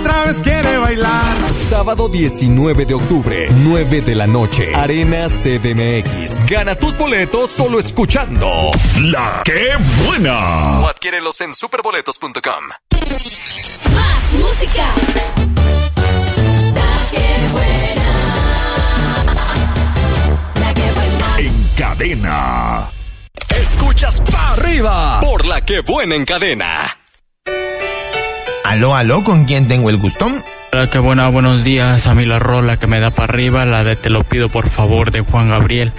otra vez quiere bailar. Sábado 19 de octubre, 9 de la noche, Arena CDMX. Gana tus boletos solo escuchando La Que Buena. o adquiérelos en superboletos.com. Más música. La Que Buena. La Que Buena. En cadena. Escuchas pa' arriba por La Que Buena en cadena. Aló, ¿con quién tengo el gusto? Hola, qué buena, buenos días. A mí la rola que me da para arriba, la de Te lo pido por favor de Juan Gabriel.